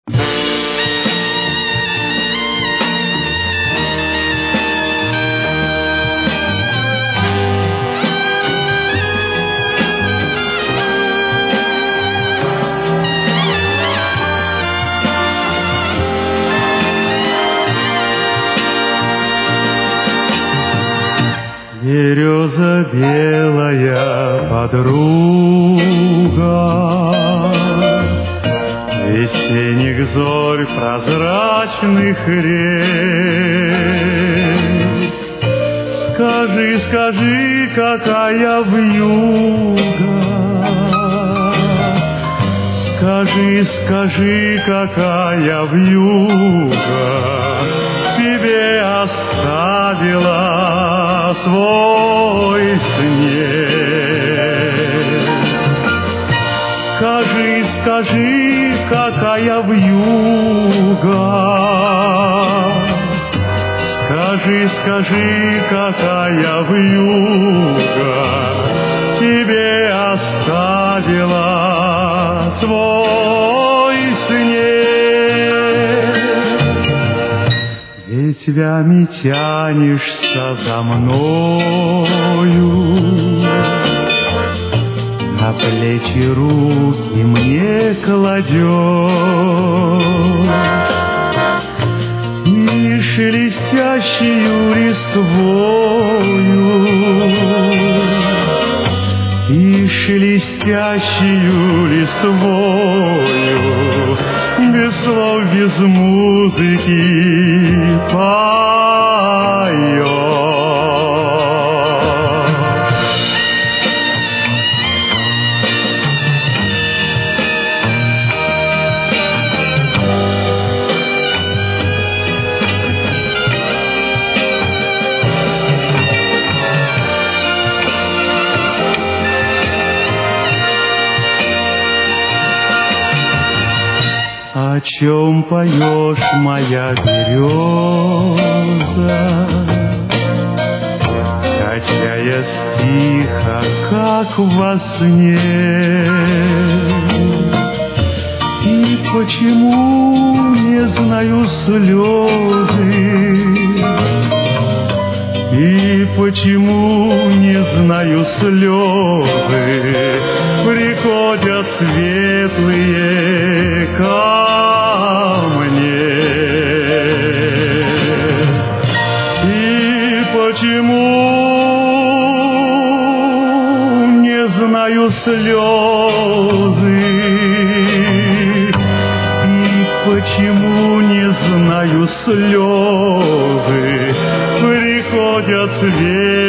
Береза белая подруга весенних зорь прозрачных рек. Скажи, скажи, какая вьюга, скажи, скажи, какая вьюга тебе оставила свой снег. Скажи, скажи, какая вьюга, скажи, скажи, какая вьюга тебе оставила свой снег. Ветвями тянешься за мною, на плечи руки мне кладешь, и шелестящую листвою, и шелестящую листвою, без слов, без музыки поешь. О чем поешь, моя береза, качаясь тихо, как во сне? И почему, не знаю, слезы, и почему, не знаю, слезы приходят светлые ко мне? И почему, не знаю, слезы, и почему, не знаю, слезы приходят светлые